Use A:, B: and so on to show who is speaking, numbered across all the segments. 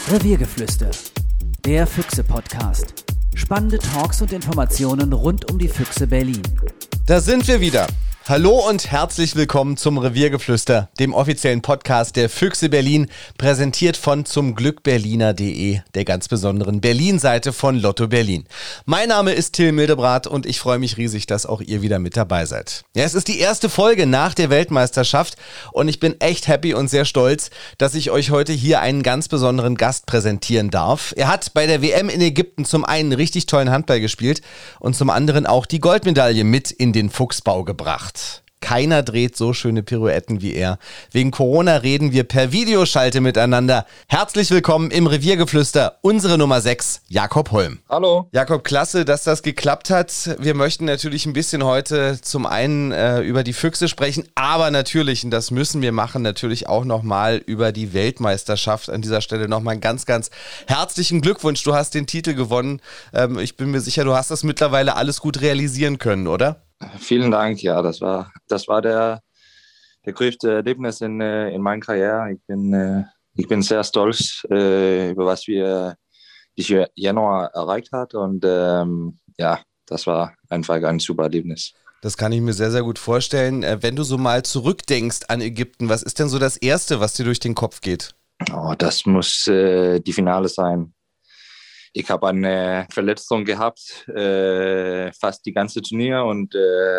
A: Reviergeflüster, der Füchse-Podcast. Spannende Talks und Informationen rund um die Füchse Berlin.
B: Da sind wir wieder. Hallo und herzlich willkommen zum Reviergeflüster, dem offiziellen Podcast der Füchse Berlin, präsentiert von zumglückberliner.de, der ganz besonderen Berlin-Seite von Lotto Berlin. Mein Name ist Till Mildebrath und ich freue mich riesig, dass auch ihr wieder mit dabei seid. Ja, es ist die erste Folge nach der Weltmeisterschaft und ich bin echt happy und sehr stolz, dass ich euch heute hier einen ganz besonderen Gast präsentieren darf. Er hat bei der WM in Ägypten zum einen richtig tollen Handball gespielt und zum anderen auch die Goldmedaille mit in den Fuchsbau gebracht. Keiner dreht so schöne Pirouetten wie er. Wegen Corona reden wir per Videoschalte miteinander. Herzlich willkommen im Reviergeflüster, unsere Nummer 6, Jakob Holm.
C: Hallo.
B: Jakob, klasse, dass das geklappt hat. Wir möchten natürlich ein bisschen heute zum einen über die Füchse sprechen, aber natürlich, und das müssen wir machen, natürlich auch nochmal über die Weltmeisterschaft. An dieser Stelle nochmal einen ganz, ganz herzlichen Glückwunsch. Du hast den Titel gewonnen. Ich bin mir sicher, du hast das mittlerweile alles gut realisieren können, oder?
C: Vielen Dank. Ja, das war der größte Erlebnis in meiner Karriere. Ich bin sehr stolz über was wir dieses Januar erreicht hat und ja, das war einfach ein super Erlebnis.
B: Das kann ich mir sehr, sehr gut vorstellen. Wenn du so mal zurückdenkst an Ägypten, was ist denn so das Erste, was dir durch den Kopf geht?
C: Oh, das muss die Finale sein. Ich habe eine Verletzung gehabt, fast die ganze Turnier und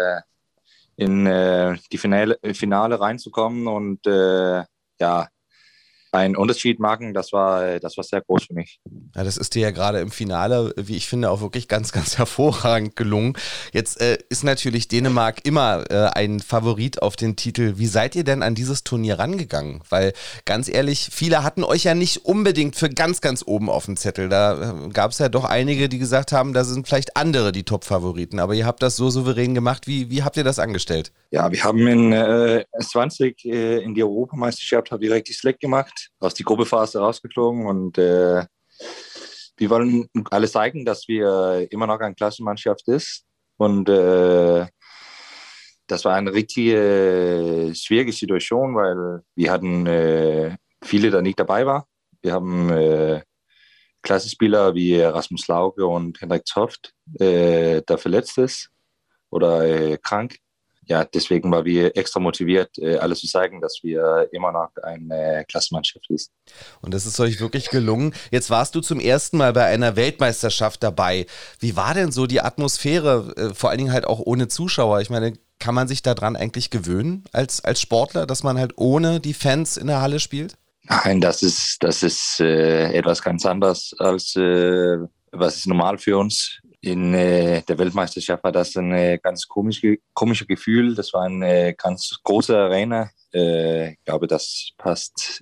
C: in die Finale reinzukommen und ja, einen Unterschied machen, das war sehr groß für mich.
B: Ja, das ist dir ja gerade im Finale, wie ich finde, auch wirklich ganz, ganz hervorragend gelungen. Jetzt ist natürlich Dänemark immer ein Favorit auf den Titel. Wie seid ihr denn an dieses Turnier rangegangen? Weil, ganz ehrlich, viele hatten euch ja nicht unbedingt für ganz, ganz oben auf dem Zettel. Da gab es ja doch einige, die gesagt haben, da sind vielleicht andere die Top-Favoriten. Aber ihr habt das so souverän gemacht. Wie habt ihr das angestellt?
C: Ja, wir haben in 20 in die Europameisterschaft direkt die Slack gemacht, aus der Gruppenphase rausgeflogen und wir wollen alle zeigen, dass wir immer noch eine Klassenmannschaft ist und das war eine richtig schwierige Situation, weil wir hatten viele, die nicht dabei waren. Wir haben Klassenspieler wie Rasmus Lauke und Henrik Toft, der verletzt ist oder krank. Ja, deswegen waren wir extra motiviert, alles zu zeigen, dass wir immer noch eine Klassenmannschaft sind.
B: Und das ist euch wirklich gelungen. Jetzt warst du zum ersten Mal bei einer Weltmeisterschaft dabei. Wie war denn so die Atmosphäre, vor allen Dingen halt auch ohne Zuschauer? Ich meine, kann man sich daran eigentlich gewöhnen als Sportler, dass man halt ohne die Fans in der Halle spielt?
C: Nein, das ist etwas ganz anderes als was ist normal für uns. In der Weltmeisterschaft war das ein ganz komisches Gefühl. Das war eine ganz große Arena. Ich glaube, das passt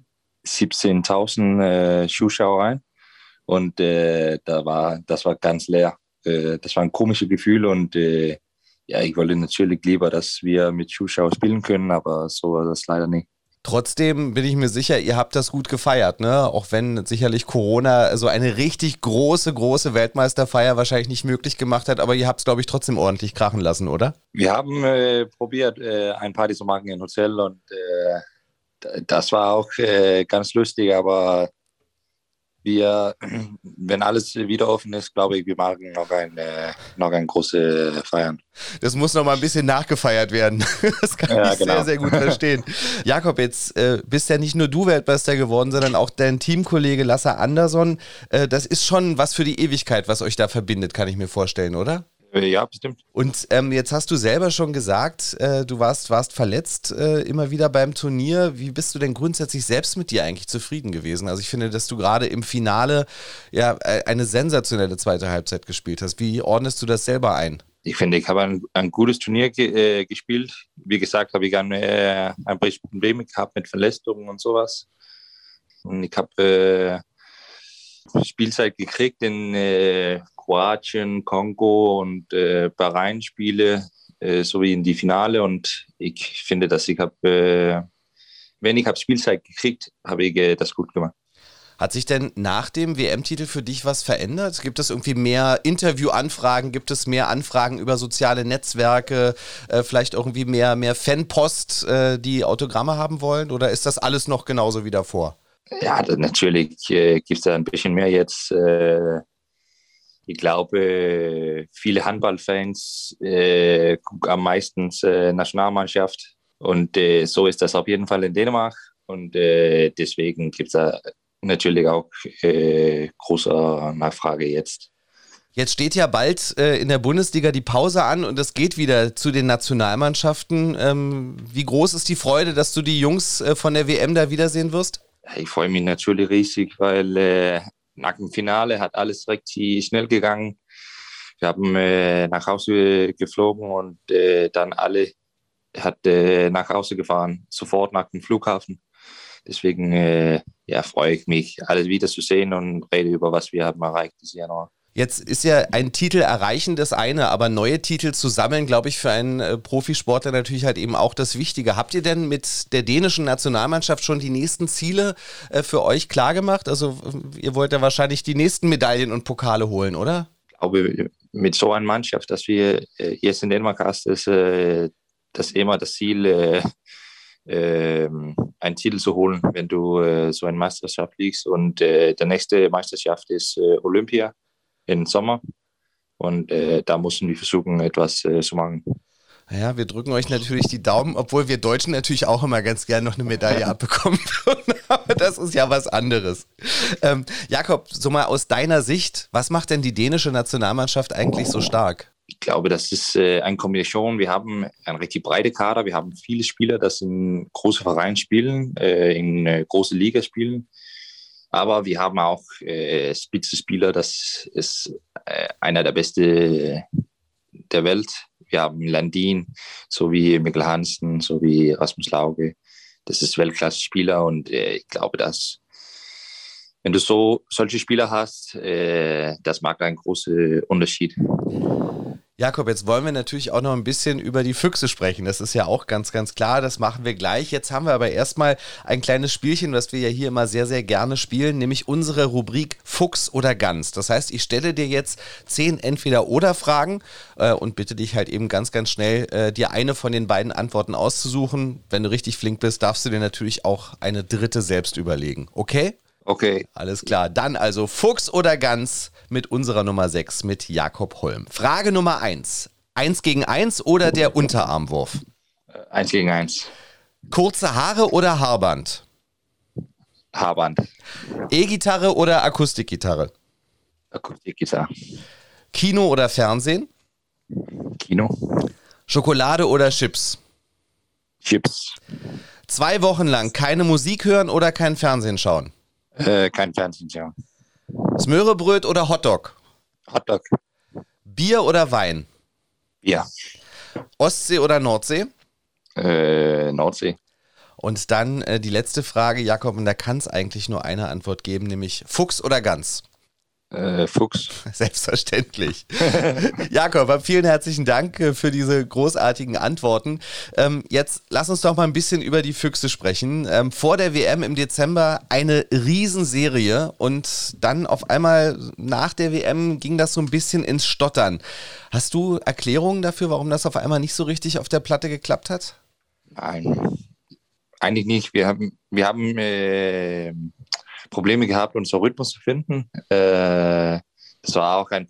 C: 17.000 Zuschauer rein. Und das war ganz leer. Das war ein komisches Gefühl. Und ja, ich wollte natürlich lieber, dass wir mit Zuschauern spielen können, aber so war das leider nicht.
B: Trotzdem bin ich mir sicher, ihr habt das gut gefeiert, ne? Auch wenn sicherlich Corona so eine richtig große Weltmeisterfeier wahrscheinlich nicht möglich gemacht hat, aber ihr habt es, glaube ich, trotzdem ordentlich krachen lassen, oder?
C: Wir haben probiert, ein Party zu machen im Hotel und das war auch ganz lustig, aber wenn alles wieder offen ist, glaube ich, wir machen noch ein große Feiern.
B: Das muss noch mal ein bisschen nachgefeiert werden. Das kann ich sehr, sehr gut verstehen. Jakob, jetzt bist ja nicht nur du Weltmeister geworden, sondern auch dein Teamkollege Lasse Andersson. Das ist schon was für die Ewigkeit, was euch da verbindet, kann ich mir vorstellen, oder?
C: Ja, bestimmt.
B: Und jetzt hast du selber schon gesagt, du warst verletzt immer wieder beim Turnier. Wie bist du denn grundsätzlich selbst mit dir eigentlich zufrieden gewesen? Also ich finde, dass du gerade im Finale ja eine sensationelle zweite Halbzeit gespielt hast. Wie ordnest du das selber ein?
C: Ich finde, ich habe ein gutes Turnier gespielt. Wie gesagt, habe ich ein paar Probleme gehabt mit Verletzungen und sowas. Und ich habe Spielzeit gekriegt in Kroatien, Kongo und Bahrain Spiele, sowie in die Finale. Und ich finde, dass wenn ich Spielzeit gekriegt, habe ich das gut gemacht.
B: Hat sich denn nach dem WM-Titel für dich was verändert? Gibt es irgendwie mehr Interviewanfragen? Gibt es mehr Anfragen über soziale Netzwerke? Vielleicht irgendwie mehr Fanpost, die Autogramme haben wollen? Oder ist das alles noch genauso wie davor?
C: Ja, natürlich gibt es da ein bisschen mehr jetzt. Ich glaube, viele Handballfans gucken am meisten Nationalmannschaft und so ist das auf jeden Fall in Dänemark und deswegen gibt es da natürlich auch große Nachfrage jetzt.
B: Jetzt steht ja bald in der Bundesliga die Pause an und es geht wieder zu den Nationalmannschaften. Wie groß ist die Freude, dass du die Jungs von der WM da wiedersehen wirst?
C: Ich freue mich natürlich riesig, weil nach dem Finale hat alles recht schnell gegangen. Wir haben nach Hause geflogen und dann alle hat nach Hause gefahren, sofort nach dem Flughafen. Deswegen freue ich mich, alles wiederzusehen und rede über, was wir haben erreicht dieses Jahr.
B: Jetzt ist ja ein Titel erreichen das eine, aber neue Titel zu sammeln, glaube ich, für einen Profisportler natürlich halt eben auch das Wichtige. Habt ihr denn mit der dänischen Nationalmannschaft schon die nächsten Ziele für euch klargemacht? Also ihr wollt ja wahrscheinlich die nächsten Medaillen und Pokale holen, oder?
C: Ich glaube, mit so einer Mannschaft, dass wir jetzt in Dänemark hast, ist das immer das Ziel, einen Titel zu holen, wenn du so eine Meisterschaft liegst. Und der nächste Meisterschaft ist Olympia im Sommer und da mussten wir versuchen, etwas zu machen.
B: Ja, wir drücken euch natürlich die Daumen, obwohl wir Deutschen natürlich auch immer ganz gerne noch eine Medaille abbekommen würden, aber das ist ja was anderes. Jakob, so mal aus deiner Sicht, was macht denn die dänische Nationalmannschaft eigentlich so stark?
C: Ich glaube, das ist eine Kombination. Wir haben eine richtig breite Kader, wir haben viele Spieler, die in große Vereine spielen, in große Liga spielen. Aber wir haben auch Spitzenspieler, das ist einer der besten der Welt. Wir haben Landin, so wie Mikkel Hansen, so wie Rasmus Lauge. Das ist Weltklasse-Spieler und ich glaube, dass wenn du solche Spieler hast, das macht einen großen Unterschied.
B: Jakob, jetzt wollen wir natürlich auch noch ein bisschen über die Füchse sprechen. Das ist ja auch ganz, ganz klar. Das machen wir gleich. Jetzt haben wir aber erstmal ein kleines Spielchen, was wir ja hier immer sehr, sehr gerne spielen, nämlich unsere Rubrik Fuchs oder Gans. Das heißt, ich stelle dir jetzt 10 Entweder-Oder-Fragen und bitte dich halt eben ganz, ganz schnell, dir eine von den beiden Antworten auszusuchen. Wenn du richtig flink bist, darfst du dir natürlich auch eine dritte selbst überlegen. Okay?
C: Okay.
B: Alles klar. Dann also Fuchs oder Gans mit unserer Nummer 6 mit Jakob Holm. Frage Nummer 1. 1 gegen 1 oder der Unterarmwurf?
C: 1 gegen 1.
B: Kurze Haare oder Haarband?
C: Haarband.
B: E-Gitarre oder Akustikgitarre?
C: Akustikgitarre.
B: Kino oder Fernsehen?
C: Kino.
B: Schokolade oder Chips?
C: Chips.
B: 2 Wochen lang keine Musik hören oder kein Fernsehen schauen?
C: Kein Fernsehen schauen.
B: Smörebröt oder Hotdog?
C: Hotdog.
B: Bier oder Wein?
C: Bier.
B: Ostsee oder Nordsee?
C: Nordsee.
B: Und dann die letzte Frage, Jakob, und da kann es eigentlich nur eine Antwort geben, nämlich Fuchs oder Gans?
C: Fuchs.
B: Selbstverständlich. Jakob, vielen herzlichen Dank für diese großartigen Antworten. Jetzt lass uns doch mal ein bisschen über die Füchse sprechen. Vor der WM im Dezember eine Riesenserie und dann auf einmal nach der WM ging das so ein bisschen ins Stottern. Hast du Erklärungen dafür, warum das auf einmal nicht so richtig auf der Platte geklappt hat?
C: Nein, eigentlich nicht. Wir haben Probleme gehabt, unseren Rhythmus zu finden. Das war auch ein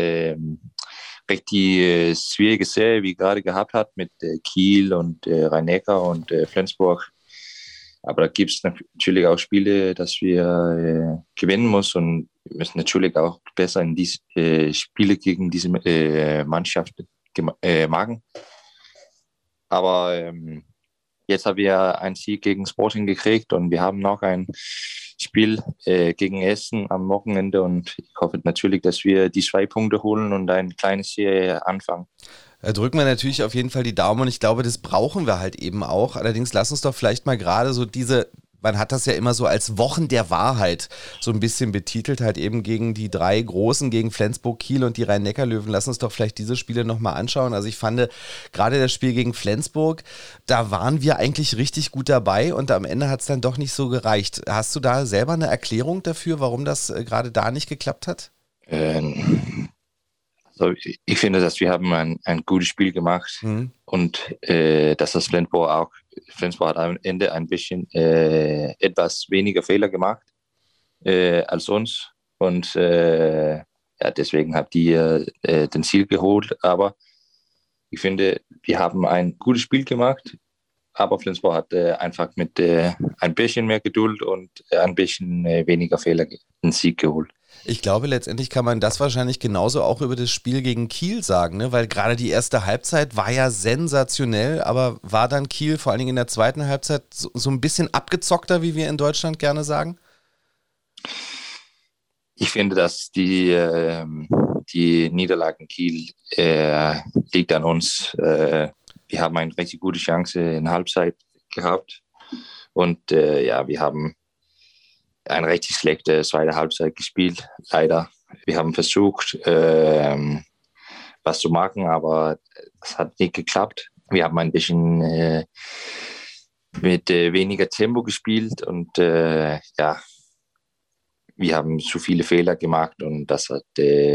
C: richtig schwierige Serie, wie wir gerade gehabt hat mit Kiel und Rhein-Neckar und Flensburg. Aber da gibt es natürlich auch Spiele, dass wir gewinnen müssen und wir müssen natürlich auch besser in diese Spiele gegen diese Mannschaft machen. Aber jetzt haben wir einen Sieg gegen Sporting gekriegt und wir haben noch ein Spiel gegen Essen am Wochenende und ich hoffe natürlich, dass wir die 2 Punkte holen und eine kleine Serie anfangen.
B: Da drücken wir natürlich auf jeden Fall die Daumen und ich glaube, das brauchen wir halt eben auch. Allerdings lass uns doch vielleicht mal gerade so man hat das ja immer so als Wochen der Wahrheit so ein bisschen betitelt, halt eben gegen die 3 Großen, gegen Flensburg, Kiel und die Rhein-Neckar-Löwen. Lass uns doch vielleicht diese Spiele nochmal anschauen. Also ich fand gerade das Spiel gegen Flensburg, da waren wir eigentlich richtig gut dabei und am Ende hat es dann doch nicht so gereicht. Hast du da selber eine Erklärung dafür, warum das gerade da nicht geklappt hat?
C: Also ich finde, dass wir haben ein gutes Spiel gemacht und dass das Flensburg hat am Ende ein bisschen etwas weniger Fehler gemacht als uns und deswegen haben die den Ziel geholt. Aber ich finde, wir haben ein gutes Spiel gemacht, aber Flensburg hat einfach mit ein bisschen mehr Geduld und ein bisschen weniger Fehler den Sieg geholt.
B: Ich glaube, letztendlich kann man das wahrscheinlich genauso auch über das Spiel gegen Kiel sagen, ne? Weil gerade die erste Halbzeit war ja sensationell, aber war dann Kiel vor allen Dingen in der zweiten Halbzeit so ein bisschen abgezockter, wie wir in Deutschland gerne sagen?
C: Ich finde, dass die Niederlage in Kiel liegt an uns. Wir haben eine richtig gute Chance in der Halbzeit gehabt und wir haben eine richtig schlechte zweite Halbzeit gespielt, leider. Wir haben versucht, was zu machen, aber es hat nicht geklappt. Wir haben ein bisschen mit weniger Tempo gespielt und wir haben zu viele Fehler gemacht und das hat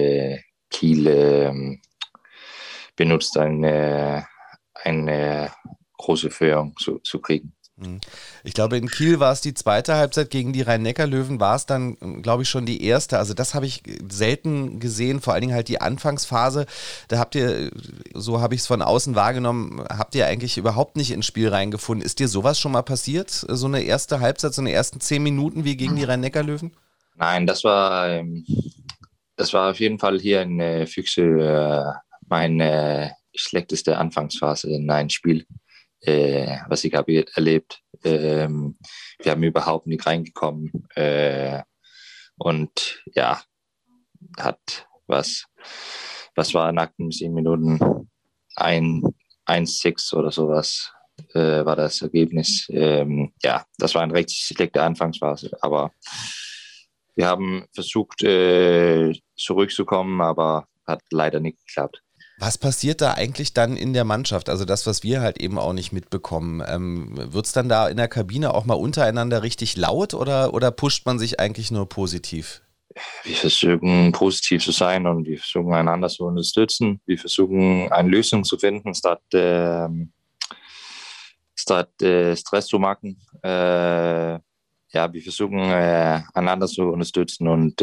C: Kiel benutzt, eine große Führung zu kriegen.
B: Ich glaube, in Kiel war es die zweite Halbzeit, gegen die Rhein-Neckar-Löwen war es dann, glaube ich, schon die erste. Also das habe ich selten gesehen, vor allen Dingen halt die Anfangsphase. Da habt ihr, so habe ich es von außen wahrgenommen, habt ihr eigentlich überhaupt nicht ins Spiel reingefunden. Ist dir sowas schon mal passiert? So eine erste Halbzeit, so eine ersten 10 Minuten wie gegen die Rhein-Neckar-Löwen?
C: Nein, das war auf jeden Fall hier in Füchse meine schlechteste Anfangsphase in einem Spiel. Was ich habe erlebt. Wir haben überhaupt nicht reingekommen und was war nach 7 Minuten 1-6 oder sowas war das Ergebnis. Das war eine richtig schlechte Anfangsphase, aber wir haben versucht zurückzukommen, aber hat leider nicht geklappt.
B: Was passiert da eigentlich dann in der Mannschaft? Also das, was wir halt eben auch nicht mitbekommen. Wird es dann da in der Kabine auch mal untereinander richtig laut oder pusht man sich eigentlich nur positiv?
C: Wir versuchen positiv zu sein und wir versuchen einander zu unterstützen. Wir versuchen eine Lösung zu finden, statt Stress zu machen. Wir versuchen einander zu unterstützen und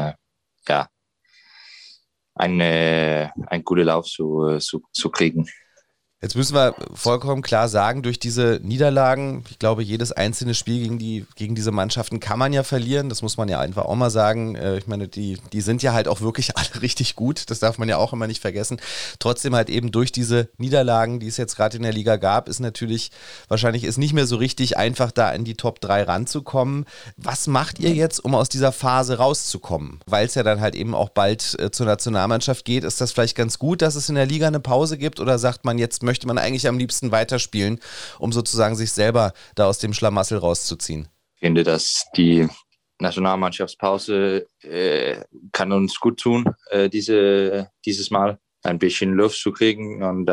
C: einen guten Lauf zu kriegen.
B: Jetzt müssen wir vollkommen klar sagen, durch diese Niederlagen, ich glaube, jedes einzelne Spiel gegen diese Mannschaften kann man ja verlieren, das muss man ja einfach auch mal sagen. Ich meine, die sind ja halt auch wirklich alle richtig gut, das darf man ja auch immer nicht vergessen. Trotzdem halt eben durch diese Niederlagen, die es jetzt gerade in der Liga gab, ist natürlich, wahrscheinlich ist nicht mehr so richtig einfach, da in die Top 3 ranzukommen. Was macht ihr jetzt, um aus dieser Phase rauszukommen? Weil es ja dann halt eben auch bald zur Nationalmannschaft geht, ist das vielleicht ganz gut, dass es in der Liga eine Pause gibt oder sagt man, jetzt möchte man eigentlich am liebsten weiterspielen, um sozusagen sich selber da aus dem Schlamassel rauszuziehen?
C: Ich finde, dass die Nationalmannschaftspause kann uns gut tun, dieses Mal ein bisschen Luft zu kriegen und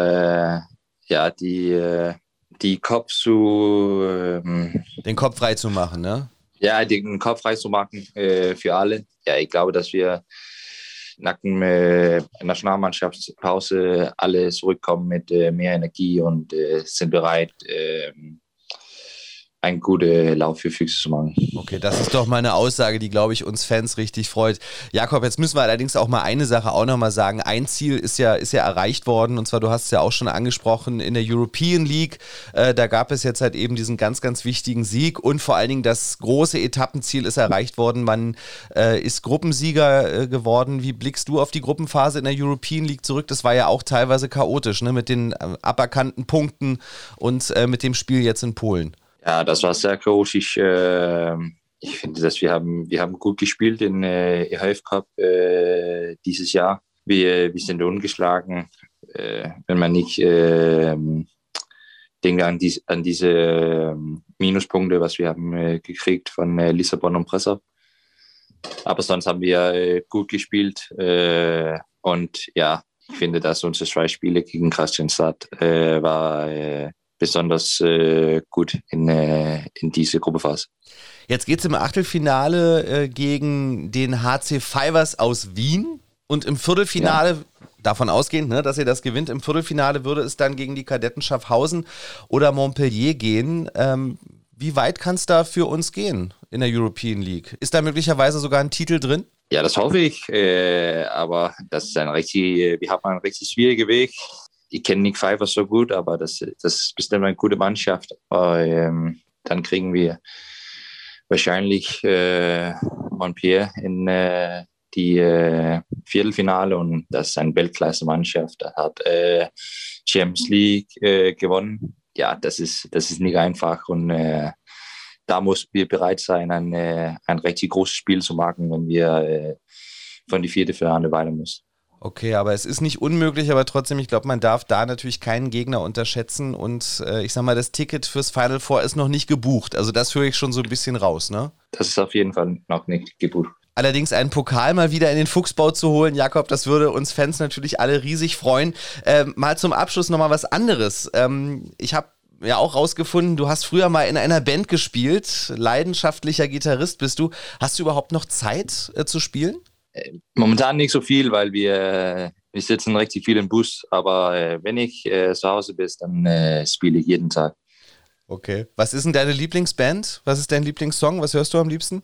C: die Kopf zu...
B: den Kopf frei zu machen, ne?
C: Ja, den Kopf frei zu machen für alle. Ja, ich glaube, dass wir nach der Nationalmannschaftspause alle zurückkommen mit mehr Energie und sind bereit, einen guten Lauf für Füchse zu machen.
B: Okay, das ist doch mal eine Aussage, die, glaube ich, uns Fans richtig freut. Jakob, jetzt müssen wir allerdings auch mal eine Sache auch nochmal sagen. Ein Ziel ist ja erreicht worden, und zwar, du hast es ja auch schon angesprochen, in der European League. Da gab es jetzt halt eben diesen ganz, ganz wichtigen Sieg und vor allen Dingen das große Etappenziel ist erreicht worden. Man ist Gruppensieger geworden. Wie blickst du auf die Gruppenphase in der European League zurück? Das war ja auch teilweise chaotisch, ne? Mit den aberkannten Punkten und mit dem Spiel jetzt in Polen.
C: Ja, das war sehr groß. Ich finde, dass wir haben gut gespielt im EHF Cup dieses Jahr. Wir sind ungeschlagen. Wenn man nicht denkt an diese Minuspunkte, was wir haben gekriegt von Lissabon und Breslau. Aber sonst haben wir gut gespielt. Und ja, ich finde, dass unsere 2 Spiele gegen Kristianstad war besonders gut in diese Gruppephase.
B: Jetzt geht es im Achtelfinale gegen den HC Fivers aus Wien und im Viertelfinale davon ausgehend, dass ihr das gewinnt, im Viertelfinale würde es dann gegen die Kadetten Schaffhausen oder Montpellier gehen. Wie weit kann es da für uns gehen in der European League? Ist da möglicherweise sogar ein Titel drin?
C: Ja, das hoffe ich, aber das ist wir haben einen richtig schwierigen Weg. Ich kenne Nick Pfeiffer so gut, aber das ist bestimmt eine gute Mannschaft. Dann kriegen wir wahrscheinlich Montpellier in die Viertelfinale und das ist eine Weltklasse-Mannschaft. Da hat Champions League gewonnen. Ja, das ist nicht einfach und da muss wir bereit sein, ein richtig großes Spiel zu machen, wenn wir von die Viertelfinale weiter müssen.
B: Okay, aber es ist nicht unmöglich, aber trotzdem, ich glaube, man darf da natürlich keinen Gegner unterschätzen und ich sag mal, das Ticket fürs Final Four ist noch nicht gebucht. Also das höre ich schon so ein bisschen raus, ne?
C: Das ist auf jeden Fall noch nicht gebucht.
B: Allerdings einen Pokal mal wieder in den Fuchsbau zu holen, Jakob, das würde uns Fans natürlich alle riesig freuen. Mal zum Abschluss nochmal was anderes. Ich habe ja auch rausgefunden, du hast früher mal in einer Band gespielt, leidenschaftlicher Gitarrist bist du. Hast du überhaupt noch Zeit zu spielen?
C: Momentan nicht so viel, weil wir sitzen richtig viel im Bus, aber wenn ich zu Hause bin, dann spiele ich jeden Tag.
B: Okay. Was ist denn deine Lieblingsband? Was ist dein Lieblingssong? Was hörst du am liebsten?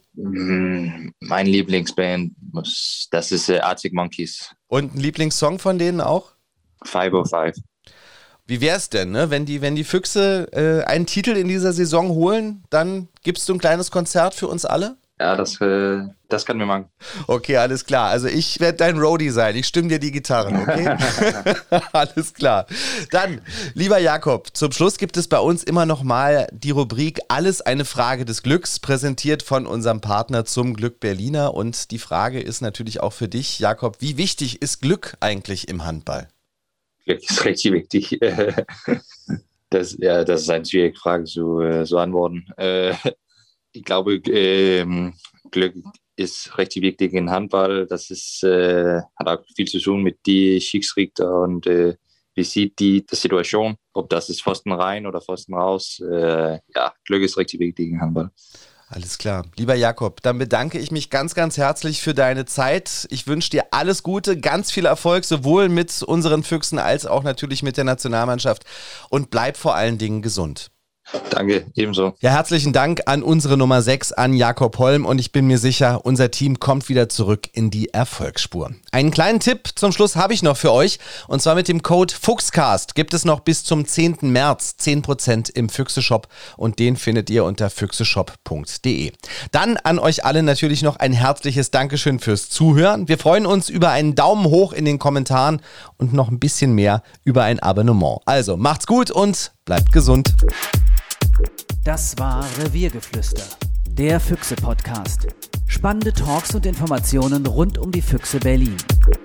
C: Mein Lieblingsband, das ist Arctic Monkeys.
B: Und ein Lieblingssong von denen auch?
C: 505.
B: Wie wär's denn, wenn die Füchse einen Titel in dieser Saison holen, dann gibst du ein kleines Konzert für uns alle?
C: Ja, das kann mir machen.
B: Okay, alles klar. Also ich werde dein Roadie sein. Ich stimme dir die Gitarren, okay? Alles klar. Dann, lieber Jakob, zum Schluss gibt es bei uns immer noch mal die Rubrik Alles eine Frage des Glücks, präsentiert von unserem Partner zum Glück Berliner. Und die Frage ist natürlich auch für dich, Jakob, wie wichtig ist Glück eigentlich im Handball?
C: Glück ist richtig wichtig. Das ist eine schwierige Frage zu antworten. Ich glaube, Glück ist richtig wichtig im Handball. Das hat auch viel zu tun mit die Schiedsrichter und wie sieht die Situation, ob das ist Pfosten rein oder Pfosten raus. Glück ist richtig wichtig im Handball.
B: Alles klar. Lieber Jakob, dann bedanke ich mich ganz, ganz herzlich für deine Zeit. Ich wünsche dir alles Gute, ganz viel Erfolg, sowohl mit unseren Füchsen als auch natürlich mit der Nationalmannschaft und bleib vor allen Dingen gesund.
C: Danke, ebenso.
B: Ja, herzlichen Dank an unsere Nummer 6, an Jakob Holm und ich bin mir sicher, unser Team kommt wieder zurück in die Erfolgsspur. Einen kleinen Tipp zum Schluss habe ich noch für euch und zwar mit dem Code FUCHSCAST gibt es noch bis zum 10. März 10% im Füchse-Shop und den findet ihr unter füchseshop.de. Dann an euch alle natürlich noch ein herzliches Dankeschön fürs Zuhören. Wir freuen uns über einen Daumen hoch in den Kommentaren und noch ein bisschen mehr über ein Abonnement. Also macht's gut und bleibt gesund.
A: Das war Reviergeflüster, der Füchse-Podcast. Spannende Talks und Informationen rund um die Füchse Berlin.